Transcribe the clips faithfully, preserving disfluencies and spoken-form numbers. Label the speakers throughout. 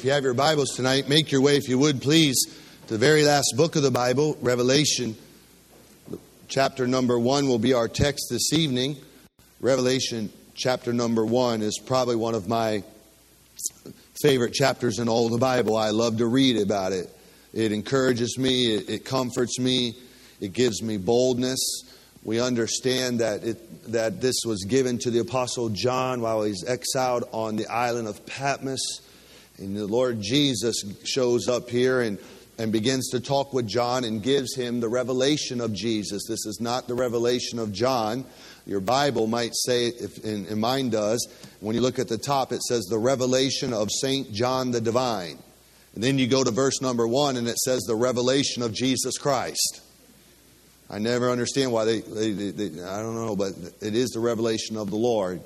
Speaker 1: If you have your Bibles tonight, make your way, if you would, please, to the very last book of the Bible, Revelation. Chapter number one will be our text this evening. Revelation chapter number one is probably one of my favorite chapters in all of the Bible. I love to read about it. It encourages me. It, it comforts me. It gives me boldness. We understand that it, that this was given to the Apostle John while he's exiled on the island of Patmos. And the Lord Jesus shows up here and, and begins to talk with John and gives him the revelation of Jesus. This is not the revelation of John. Your Bible might say, if, and, and mine does, when you look at the top, it says the revelation of Saint John the Divine. And then you go to verse number one and it says the revelation of Jesus Christ. I never understand why they, they, they, they, I don't know, but it is the revelation of the Lord.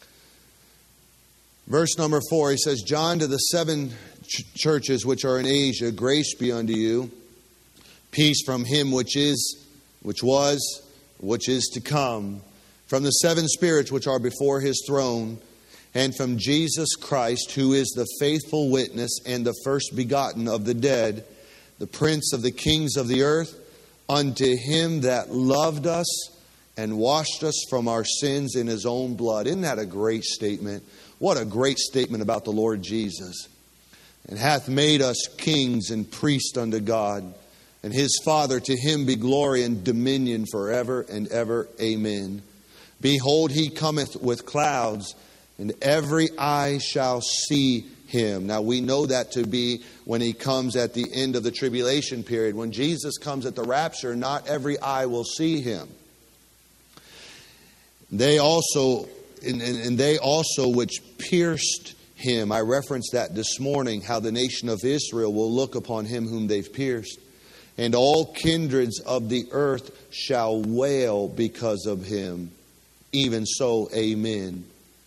Speaker 1: Verse number four, he says, John, to the seven ch- churches which are in Asia, grace be unto you. Peace from him which is, which was, which is to come. From the seven spirits which are before his throne. And from Jesus Christ, who is the faithful witness and the first begotten of the dead, the prince of the kings of the earth, unto him that loved us and washed us from our sins in his own blood. Isn't that a great statement? What a great statement about the Lord Jesus. And hath made us kings and priests unto God. And his Father, to him be glory and dominion forever and ever. Amen. Behold, he cometh with clouds, and every eye shall see him. Now we know that to be when he comes at the end of the tribulation period. When Jesus comes at the rapture, not every eye will see him. They also, and, and, and they also which pierced him. I referenced that this morning, how the nation of Israel will look upon him whom they've pierced. And all kindreds of the earth shall wail because of him. Even so, amen.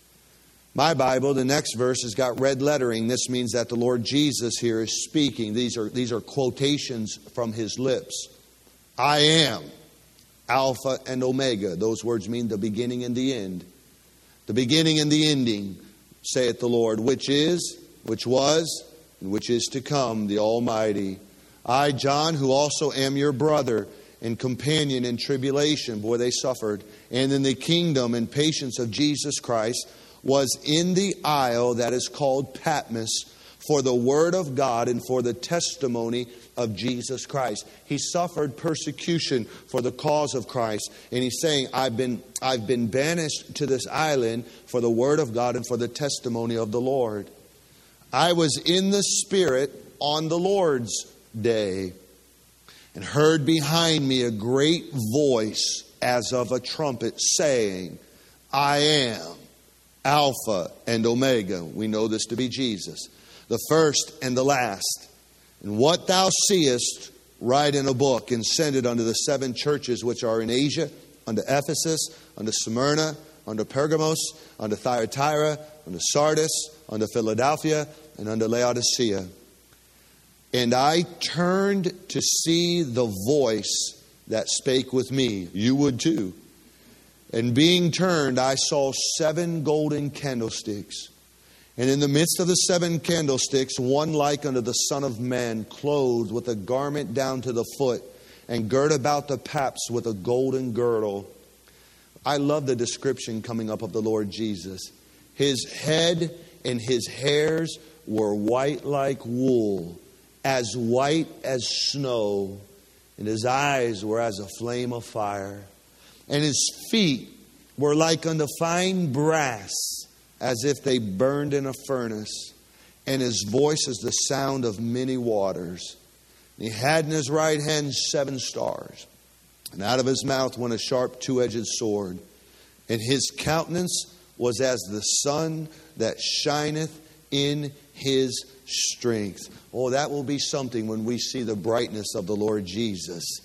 Speaker 1: My Bible, the next verse has got red lettering. This means that the Lord Jesus here is speaking. These are, these are quotations from his lips. I am Alpha and Omega. Those words mean the beginning and the end. The beginning and the ending, saith the Lord, which is, which was, and which is to come, the Almighty. I, John, who also am your brother and companion in tribulation, boy, they suffered, and in the kingdom and patience of Jesus Christ, was in the isle that is called Patmos for the word of God and for the testimony of Jesus Christ. He suffered persecution for the cause of Christ. And he's saying, I've been, I've been banished to this island for the word of God and for the testimony of the Lord. I was in the Spirit on the Lord's day and heard behind me a great voice as of a trumpet saying, I am Alpha and Omega. We know this to be Jesus, the first and the last. And what thou seest, write in a book and send it unto the seven churches which are in Asia, unto Ephesus, unto Smyrna, unto Pergamos, unto Thyatira, unto Sardis, unto Philadelphia, and unto Laodicea. And I turned to see the voice that spake with me. You would too. And being turned, I saw seven golden candlesticks. And in the midst of the seven candlesticks, one like unto the Son of Man, clothed with a garment down to the foot, and girt about the paps with a golden girdle. I love the description coming up of the Lord Jesus. His head and his hairs were white like wool, as white as snow, and his eyes were as a flame of fire. And his feet were like unto fine brass, as if they burned in a furnace. And his voice is the sound of many waters. And he had in his right hand seven stars. And out of his mouth went a sharp two-edged sword. And his countenance was as the sun that shineth in his strength. Oh, that will be something when we see the brightness of the Lord Jesus.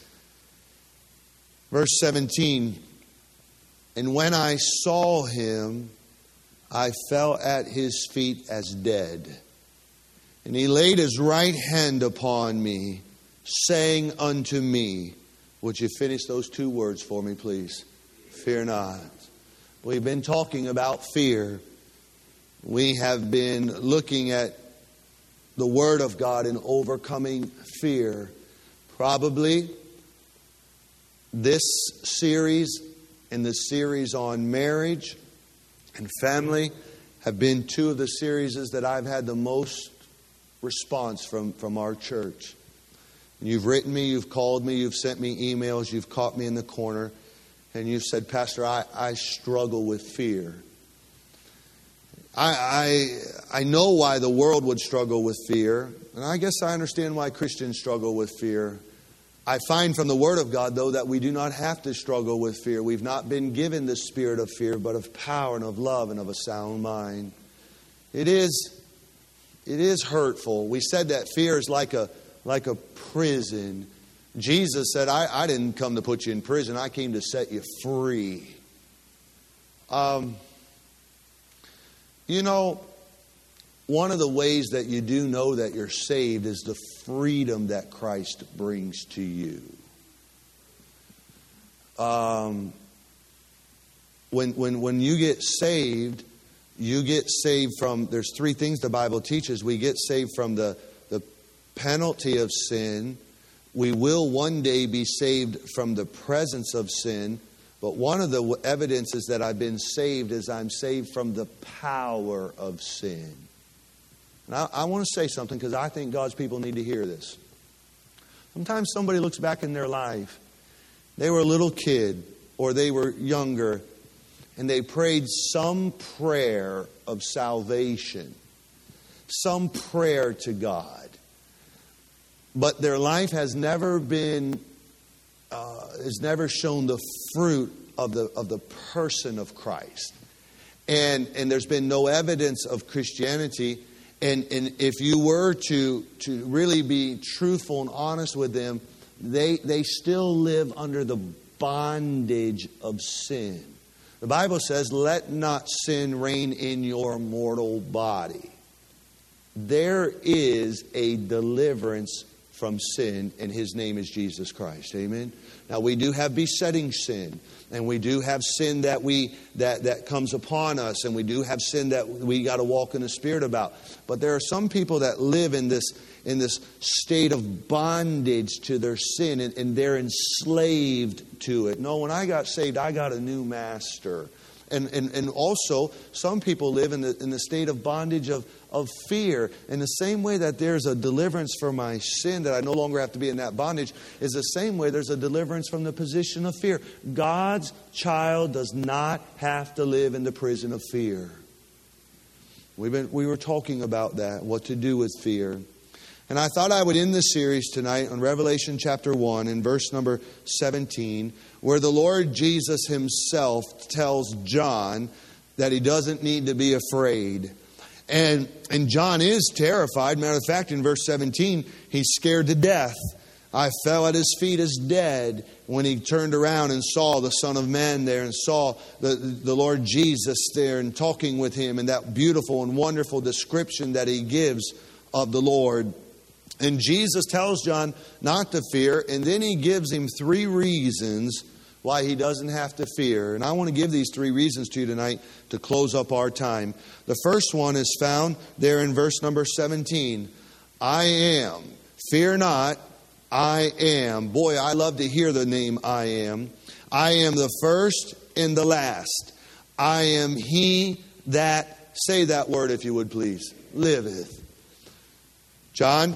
Speaker 1: Verse seventeen, and when I saw him, I fell at his feet as dead. And he laid his right hand upon me, saying unto me, would you finish those two words for me, please? Fear not. We've been talking about fear. We have been looking at the Word of God in overcoming fear. Probably this series and the series on marriage and family have been two of the series that I've had the most response from, from our church. You've written me, you've called me, you've sent me emails, you've caught me in the corner, and you've said, Pastor, I, I struggle with fear. I, I I know why the world would struggle with fear, and I guess I understand why Christians struggle with fear. I find from the Word of God, though, that we do not have to struggle with fear. We've not been given the spirit of fear, but of power and of love and of a sound mind. It is, it is hurtful. We said that fear is like a like a prison. Jesus said, I, I didn't come to put you in prison. I came to set you free. Um, you know, one of the ways that you do know that you're saved is the freedom that Christ brings to you. Um, when, when, when you get saved, you get saved from, there's three things the Bible teaches. We get saved from the, the penalty of sin. We will one day be saved from the presence of sin. But one of the evidences that I've been saved is I'm saved from the power of sin. And I, I want to say something because I think God's people need to hear this. Sometimes somebody looks back in their life. They were a little kid or they were younger and they prayed some prayer of salvation, some prayer to God. But their life has never been, uh, has never shown the fruit of the of the person of Christ. And and there's been no evidence of Christianity. And, and if you were to, to really be truthful and honest with them, they, they still live under the bondage of sin. The Bible says, let not sin reign in your mortal body. There is a deliverance from sin, and His name is Jesus Christ. Amen. Now we do have besetting sin, and we do have sin that we that that comes upon us, and we do have sin that we got to walk in the Spirit about. But there are some people that live in this in this state of bondage to their sin, and, and they're enslaved to it. No, when I got saved, I got a new master. And, and, and also, some people live in the, in the state of bondage of, of fear. In the same way that there's a deliverance for my sin, that I no longer have to be in that bondage, is the same way there's a deliverance from the position of fear. God's child does not have to live in the prison of fear. We've been, we were talking about that, what to do with fear. And I thought I would end this series tonight on Revelation chapter one in verse number seventeen, where the Lord Jesus Himself tells John that he doesn't need to be afraid. And, and John is terrified. Matter of fact, in verse seventeen, he's scared to death. I fell at His feet as dead when he turned around and saw the Son of Man there and saw the, the Lord Jesus there and talking with Him and that beautiful and wonderful description that He gives of the Lord. And Jesus tells John not to fear, and then He gives him three reasons why he doesn't have to fear. And I want to give these three reasons to you tonight to close up our time. The first one is found there in verse number seventeen. I am. Fear not, I am. Boy, I love to hear the name I am. I am the first and the last. I am He that, say that word if you would please, liveth. John,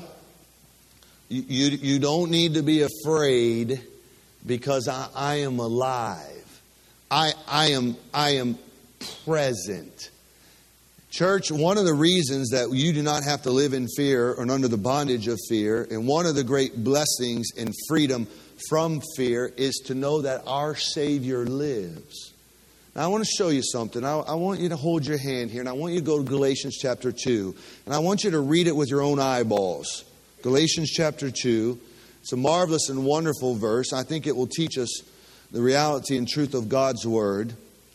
Speaker 1: You, you don't need to be afraid because I, I am alive. I, I am, I am present. Church, one of the reasons that you do not have to live in fear or under the bondage of fear, and one of the great blessings and freedom from fear is to know that our Savior lives. Now I want to show you something. I, I want you to hold your hand here, and I want you to go to Galatians chapter two. And I want you to read it with your own eyeballs. Galatians chapter two. It's a marvelous and wonderful verse. I think it will teach us the reality and truth of God's Word.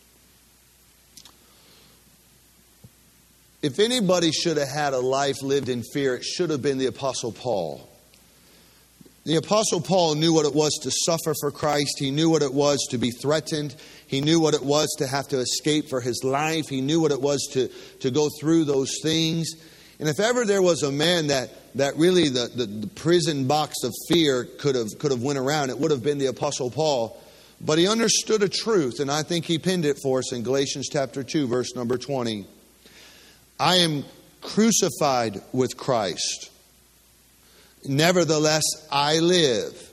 Speaker 1: If anybody should have had a life lived in fear, it should have been the Apostle Paul. The Apostle Paul knew what it was to suffer for Christ. He knew what it was to be threatened. He knew what it was to have to escape for his life. He knew what it was to, to go through those things. And if ever there was a man that, that really the, the, the prison box of fear could have, could have went around, it would have been the Apostle Paul. But he understood a truth, and I think he penned it for us in Galatians chapter two, verse number twenty. I am crucified with Christ. Nevertheless, I live.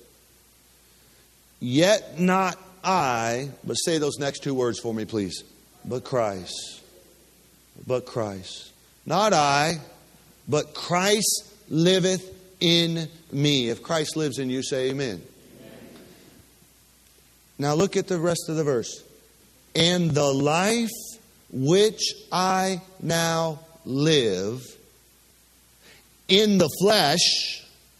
Speaker 1: Yet not I, but say those next two words for me, please. But Christ. But Christ. Not I, but Christ liveth in me. If Christ lives in you, say amen. Now look at the rest of the verse. And the life which I now live in the flesh,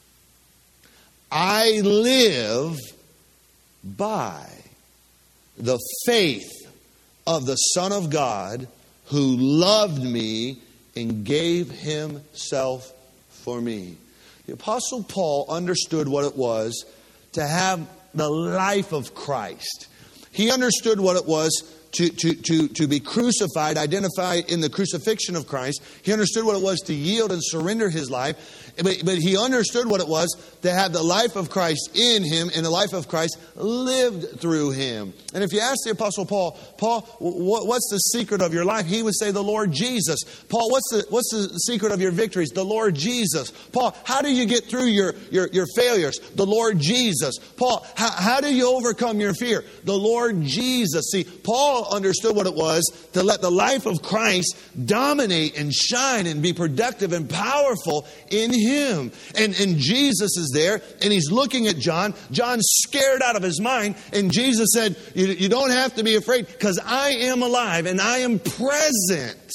Speaker 1: I live by the faith of the Son of God who loved me and gave himself for me. The Apostle Paul understood what it was to have the life of Christ. He understood what it was to, to, to, to be crucified, identified in the crucifixion of Christ. He understood what it was to yield and surrender his life. But, but he understood what it was to have the life of Christ in him and the life of Christ lived through him. And if you ask the Apostle Paul, Paul, what's the secret of your life? He would say the Lord Jesus. Paul, what's the what's the secret of your victories? The Lord Jesus. Paul, how do you get through your, your, your failures? The Lord Jesus. Paul, how, how do you overcome your fear? The Lord Jesus. See, Paul understood what it was to let the life of Christ dominate and shine and be productive and powerful in him. Him. And, and Jesus is there, and he's looking at John. John's scared out of his mind, and Jesus said, you, you don't have to be afraid, because I am alive, and I am present.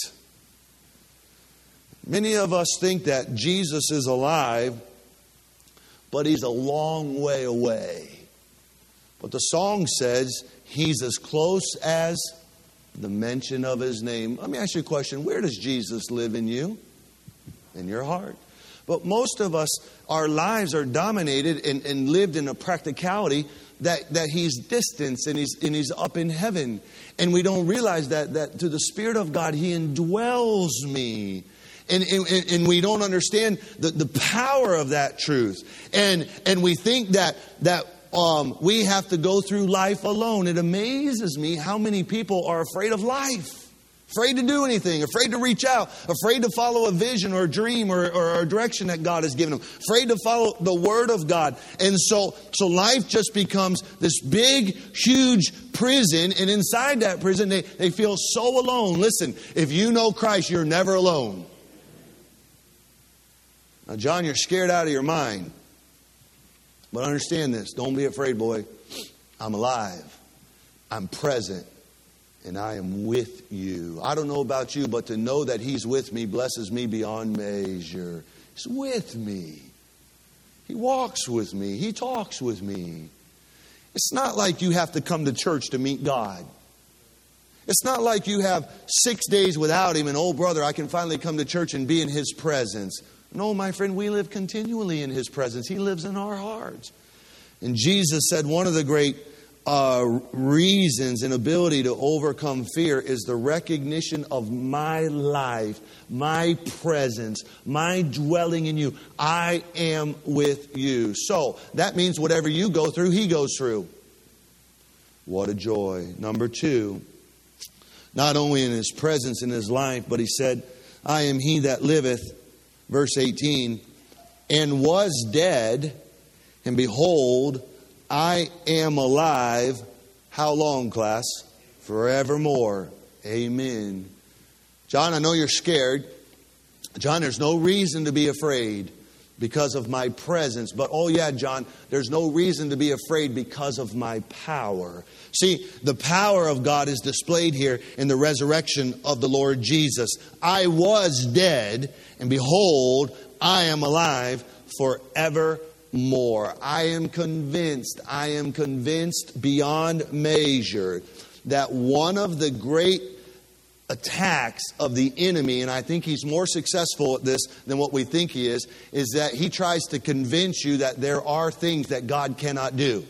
Speaker 1: Many of us think that Jesus is alive, but he's a long way away. But the song says he's as close as the mention of his name. Let me ask you a question. Where does Jesus live in you? In your heart. But most of us, our lives are dominated and, and lived in a practicality that, that he's distant and he's, and he's up in heaven. And we don't realize that, that through the Spirit of God, he indwells me. And, and, and we don't understand the, the power of that truth. And, and we think that, that um, we have to go through life alone. It amazes me how many people are afraid of life. Afraid to do anything, afraid to reach out, afraid to follow a vision or a dream or, or a direction that God has given them, afraid to follow the Word of God. And so, so life just becomes this big, huge prison. And inside that prison, they, they feel so alone. Listen, if you know Christ, you're never alone. Now, John, you're scared out of your mind. But understand this. Don't be afraid, boy. I'm alive. I'm present. And I am with you. I don't know about you, but to know that he's with me blesses me beyond measure. He's with me. He walks with me. He talks with me. It's not like you have to come to church to meet God. It's not like you have six days without him and, oh, brother, I can finally come to church and be in his presence. No, my friend, we live continually in his presence. He lives in our hearts. And Jesus said one of the great Uh, reasons and ability to overcome fear is the recognition of my life, my presence, my dwelling in you. I am with you. So that means whatever you go through, he goes through. What a joy. Number two, not only in his presence in his life, but he said, I am he that liveth, verse eighteen, and was dead, and behold, I am alive. How long, class? Forevermore. Amen. John, I know you're scared. John, there's no reason to be afraid because of my presence. But, oh yeah, John, there's no reason to be afraid because of my power. See, the power of God is displayed here in the resurrection of the Lord Jesus. I was dead, and behold, I am alive forevermore. More. I am convinced, I am convinced beyond measure that one of the great attacks of the enemy, and I think he's more successful at this than what we think he is, is that he tries to convince you that there are things that God cannot do.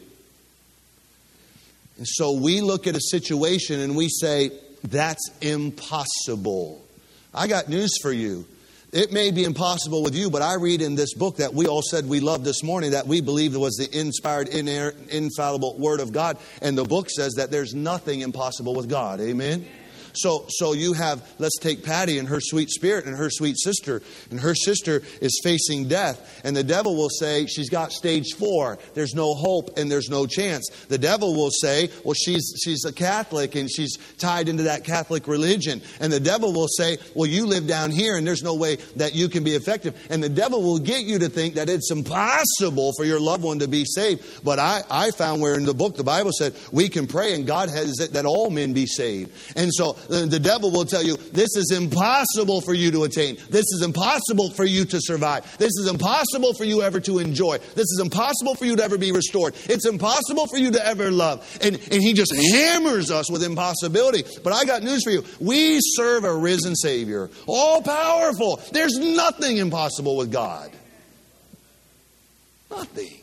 Speaker 1: And so we look at a situation and we say, that's impossible. I got news for you. It may be impossible with you, but I read in this book that we all said we loved this morning, that we believe it was the inspired, inerrant, infallible Word of God. And the book says that there's nothing impossible with God. Amen? So so you have, let's take Patty and her sweet spirit and her sweet sister. And her sister is facing death. And the devil will say, she's got stage four. There's no hope and there's no chance. The devil will say, well, she's she's a Catholic and she's tied into that Catholic religion. And the devil will say, well, you live down here and there's no way that you can be effective. And the devil will get you to think that it's impossible for your loved one to be saved. But I, I found where in the book the Bible said we can pray and God has it that all men be saved. And so the devil will tell you, this is impossible for you to attain. This is impossible for you to survive. This is impossible for you ever to enjoy. This is impossible for you to ever be restored. It's impossible for you to ever love. And, and he just hammers us with impossibility. But I got news for you. We serve a risen Savior. All powerful. There's nothing impossible with God. Nothing.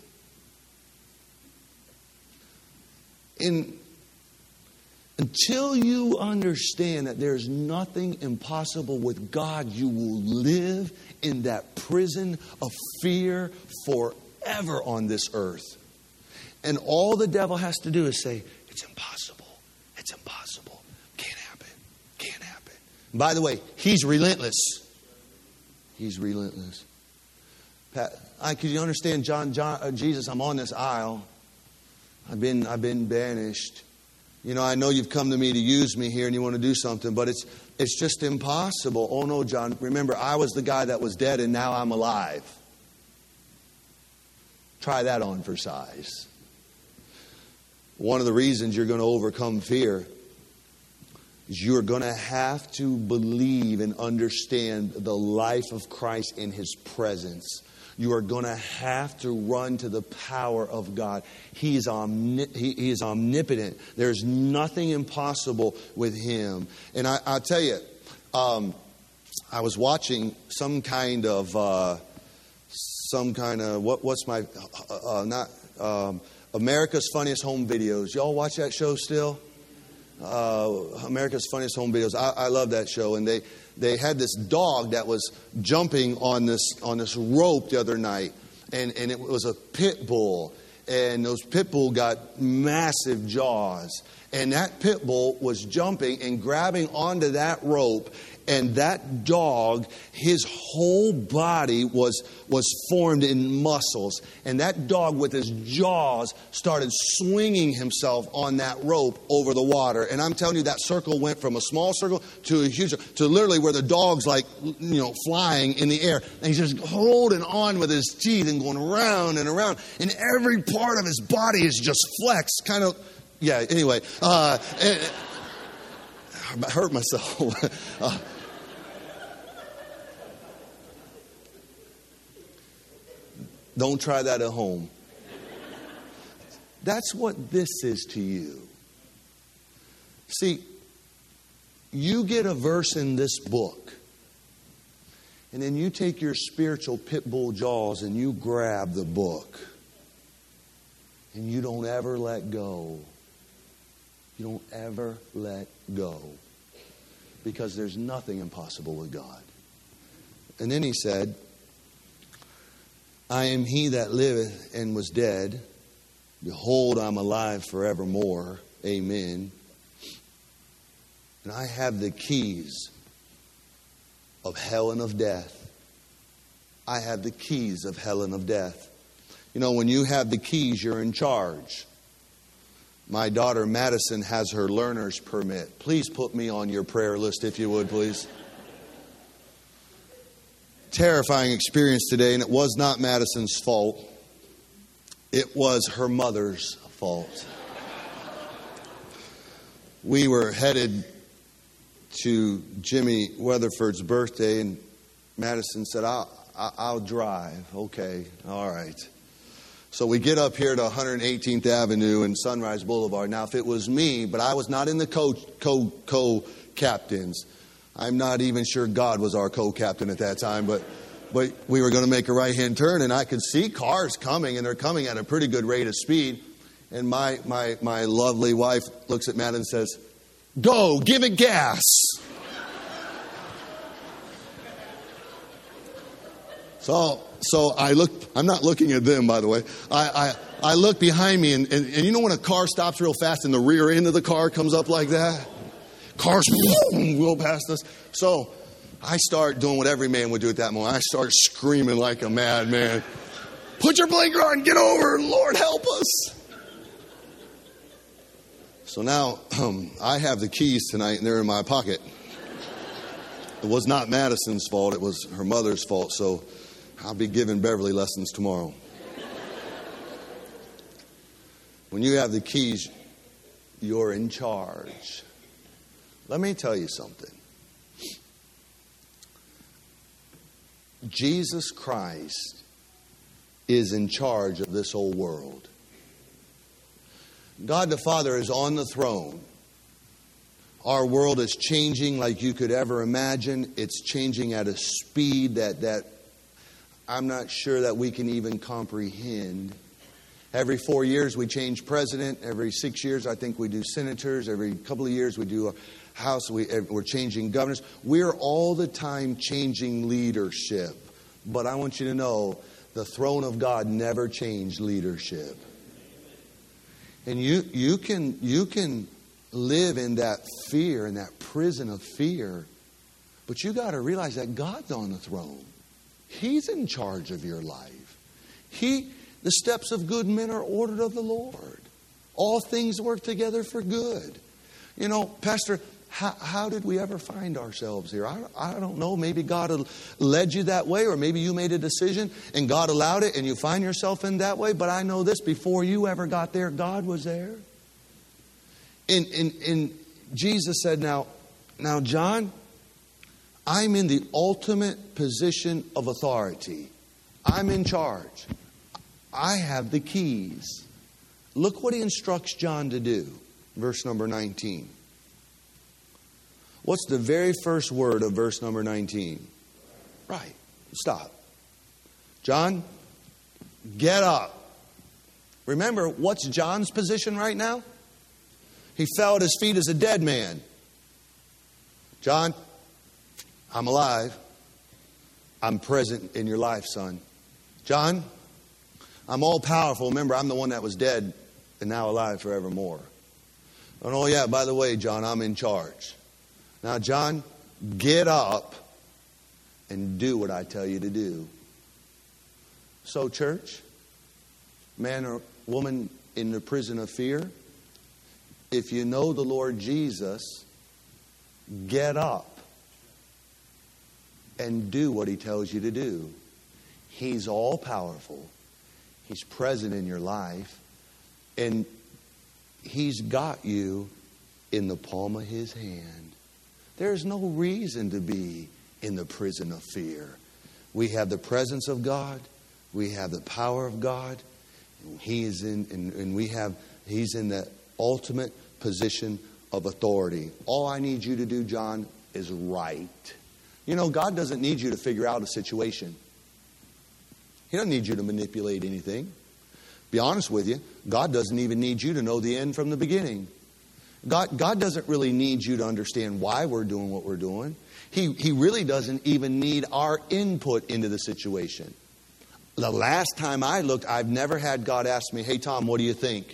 Speaker 1: In Until you understand that there's nothing impossible with God, you will live in that prison of fear forever on this earth. And all the devil has to do is say, it's impossible. It's impossible. Can't happen. Can't happen. And by the way, he's relentless. He's relentless. Pat, I, could you understand, John, John, uh, Jesus, I'm on this aisle. I've been, I've been banished. You know, I know you've come to me to use me here and you want to do something, but it's it's just impossible. Oh no, John, remember, I was the guy that was dead and now I'm alive. Try that on for size. One of the reasons you're going to overcome fear is you're going to have to believe and understand the life of Christ in His presence. You are going to have to run to the power of God. He is, omni- he, he is omnipotent. There's nothing impossible with Him. And I, I'll tell you, um, I was watching some kind of, uh, some kind of, what, what's my, uh, uh, not, um, America's Funniest Home Videos. Y'all watch that show still? Uh, America's Funniest Home Videos. I, I love that show. And they... They had this dog that was jumping on this on this rope the other night, and, and it was a pit bull. And those pit bull got massive jaws. And that pit bull was jumping and grabbing onto that rope. And that dog, his whole body was, was formed in muscles. And that dog with his jaws started swinging himself on that rope over the water. And I'm telling you, that circle went from a small circle to a huge, to literally where the dog's like, you know, flying in the air. And he's just holding on with his teeth and going around and around. And every part of his body is just flexed, kind of, yeah, anyway. Uh, and, I hurt myself. uh, Don't try that at home. That's what this is to you. See, you get a verse in this book, and then you take your spiritual pit bull jaws and you grab the book, and you don't ever let go. You don't ever let go. Because there's nothing impossible with God. And then he said, I am he that liveth and was dead. Behold, I'm alive forevermore. Amen. And I have the keys of hell and of death. I have the keys of hell and of death. You know, when you have the keys, you're in charge. My daughter Madison has her learner's permit. Please put me on your prayer list if you would, please. Terrifying experience today, and it was not Madison's fault. It was her mother's fault. We were headed to Jimmy Weatherford's birthday, and Madison said, I'll, I'll drive. Okay, all right. So we get up here to one hundred eighteenth Avenue and Sunrise Boulevard. Now, if it was me, but I was not in the co, co, co-captains. I'm not even sure God was our co-captain at that time, but but we were going to make a right-hand turn, and I could see cars coming, and they're coming at a pretty good rate of speed. And my my my lovely wife looks at Matt and says, "Go, give it gas."
Speaker 2: So, so I look, I'm not looking at them, by the way. I, I, I look behind me, and, and, and you know when a car stops real fast and the rear end of the car comes up like that? Cars wheel past us. So I start doing what every man would do at that moment. I start screaming like a madman. Put your blinker on, get over, Lord help us. So now um, I have the keys tonight and they're in my pocket. It was not Madison's fault, it was her mother's fault, so I'll be giving Beverly lessons tomorrow. When you have the keys, you're in charge. Let me tell you something. Jesus Christ is in charge of this whole world. God the Father is on the throne. Our world is changing like you could ever imagine. It's changing at a speed that, that I'm not sure that we can even comprehend. Every four years we change president. Every six years I think we do senators. Every couple of years we do a House. We, we're changing governors. We're all the time changing leadership. But I want you to know the throne of God never changed leadership. And you, you can, you can live in that fear, in that prison of fear. But you got to realize that God's on the throne. He's in charge of your life. He, the steps of good men are ordered of the Lord. All things work together for good. You know, Pastor, how, how did we ever find ourselves here? I, I don't know. Maybe God led you that way, or maybe you made a decision and God allowed it and you find yourself in that way. But I know this, before you ever got there, God was there. And, and, and Jesus said, now, now, John, I'm in the ultimate position of authority. I'm in charge. I have the keys. Look what he instructs John to do. Verse number nineteen. What's the very first word of verse number nineteen? Right. Stop. John, get up. Remember, what's John's position right now? He fell at his feet as a dead man. John, I'm alive. I'm present in your life, son. John, I'm all powerful. Remember, I'm the one that was dead and now alive forevermore. And oh yeah, by the way, John, I'm in charge. Now, John, get up and do what I tell you to do. So, church, man or woman in the prison of fear, if you know the Lord Jesus, get up and do what He tells you to do. He's all powerful. He's present in your life. And He's got you in the palm of His hand. There's no reason to be in the prison of fear. We have the presence of God. We have the power of God. He is in, and, and we have, He's in the ultimate position of authority. All I need you to do, John, is right. You know, God doesn't need you to figure out a situation. He doesn't need you to manipulate anything. Be honest with you, God doesn't even need you to know the end from the beginning. God, God doesn't really need you to understand why we're doing what we're doing. He, he really doesn't even need our input into the situation. The last time I looked, I've never had God ask me, hey, Tom, what do you think?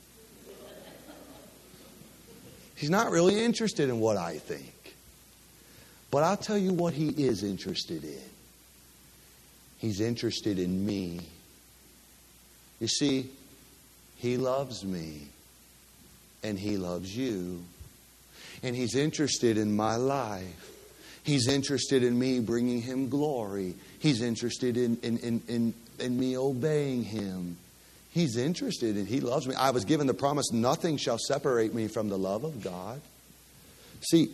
Speaker 2: He's not really interested in what I think. But I'll tell you what He is interested in. He's interested in me. You see, He loves me. And He loves you. And He's interested in my life. He's interested in me bringing Him glory. He's interested in, in, in, in, in me obeying Him. He's interested in, He loves me. I was given the promise, nothing shall separate me from the love of God. See,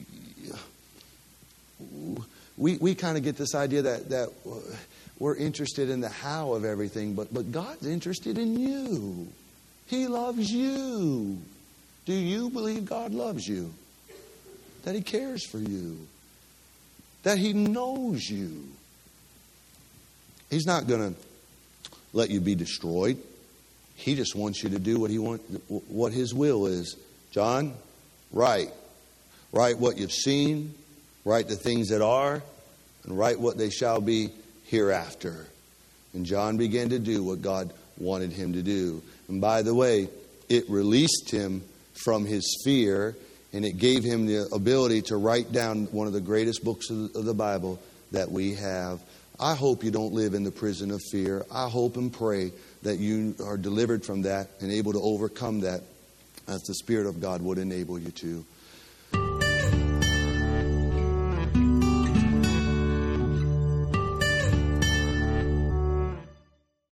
Speaker 2: we, we kind of get this idea that, that we're interested in the how of everything, but, but God's interested in you. He loves you. Do you believe God loves you? That He cares for you? That He knows you? He's not going to let you be destroyed. He just wants you to do what He want, what His will is. John, write. Write what you've seen. Write the things that are. And write what they shall be
Speaker 1: hereafter. And John began to do what God wanted him to do. And by the way, it released him from his fear, and it gave him the ability to write down one of the greatest books of the Bible that we have. I hope you don't live in the prison of fear. I hope and pray that you are delivered from that and able to overcome that as the Spirit of God would enable you to.